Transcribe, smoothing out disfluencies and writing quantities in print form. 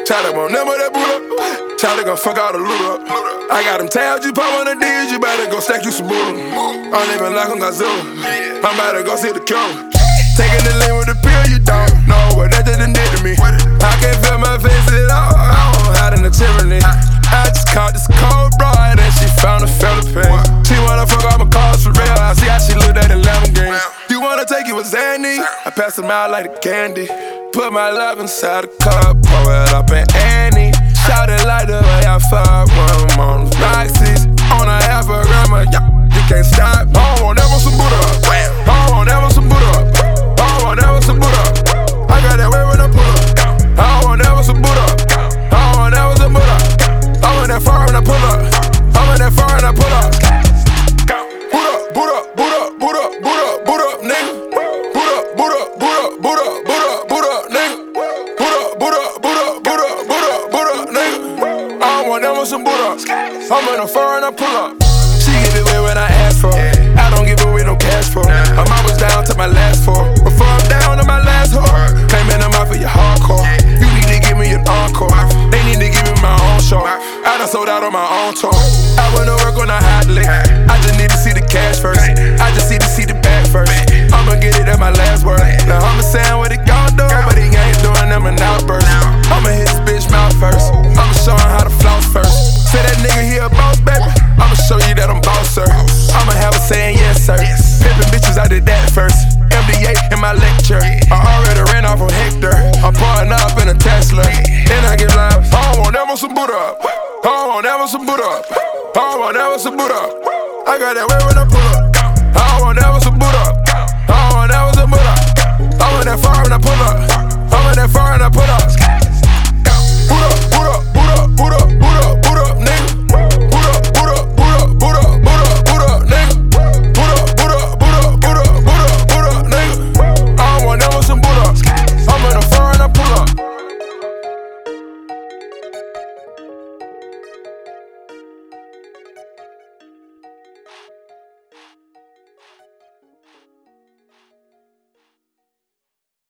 Charlie won't never that boot up. Charlie gon' fuck all the loot up. I got them tails, you pop on the D's, you better go stack you some boodle. I'm living like I'm Godzilla. I'm about to go see the killer. Taking the lean with the pill, you don't know what that done did to me. I can't feel my face at all, out in the tyranny. I just caught this cold broad and she found a Philippine. She wanna fuck all my cars for real, I see how she looked at the lemon green. You wanna take it with Zanny? I pass them out like the candy. Put my love inside a cup, pour it up in Annie. Shout it like the way I fuck when I'm on the Roxy's. On a half a gram of you can't stop. I won't ever some Buddha up. I won't ever some Buddha up. I won't ever some Buddha up. I got that way when I pull up. I won't ever some Buddha up. I won't ever some Buddha up. I went that far and I pull up. I went that far and I pull up. Boot up, boot up, boot up, boot up, boot up, boot up, nigga. Boot up, boot up, boot up, boot up, boot up, boot up, nigga. Boot up, boot up, boot up, boot up, boot up, boot up, nigga. I want them with some boot up. I'm in the far and I pull up. She get it away when I ask for. I don't give away no cash for. I'm always down to my last four. Before I'm down to my last whore. Came in the mouth for your hardcore. You need to give me an encore. They need to give me my own show. I done sold out on my own tour. I went to work on a hot lick. I just need to see the cash first. I just need to see the bag first. I'ma get it at my last word. Now I'ma saying what it gon' do, but he ain't doing them an outburst. I'ma hit this bitch mouth first. I'ma show him how to floss first. Say that nigga he a boss, baby. I'ma show you that I'm boss, sir. I'ma have her saying yes, sir. Pimpin' bitches, I did that first. MDA in my lecture. I already ran off on Hector. I'm pouring up in a Tesla. Then I get live. I don't want ever some Buddha up. I don't want ever some Buddha up. I don't want ever some Buddha up. I got that way when I pull up. I don't want ever some Buddha up. I don't want ever some Buddha up. I went that far and I pull up. I went that far and I pull up.